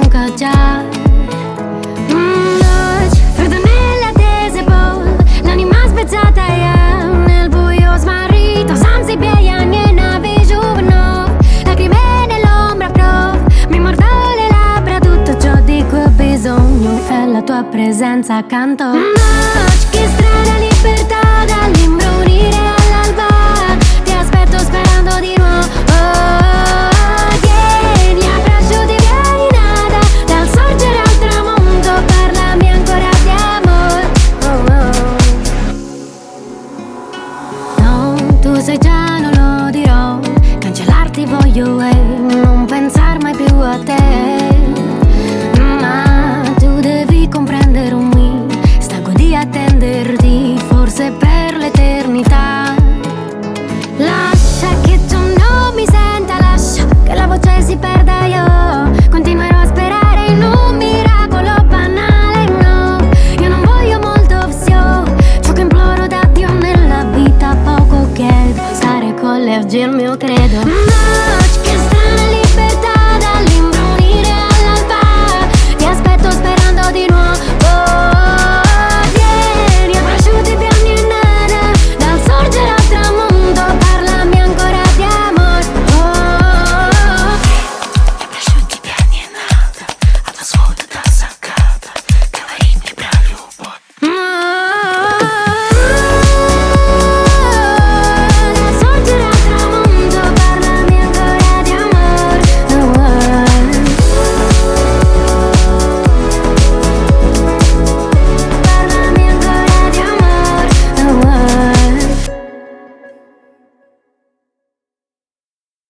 manca già. Noci, freddo nelle attese, poi l'anima spezzata è nel buio smarrito, senza bianchi e navi giovano, lacrime nell'ombra prof, mi mordo le labbra, tutto ciò di cui ho bisogno è la tua presenza accanto. Noci, che strana libertà dall'imbrunire all'alba, ti aspetto sperando di nuovo.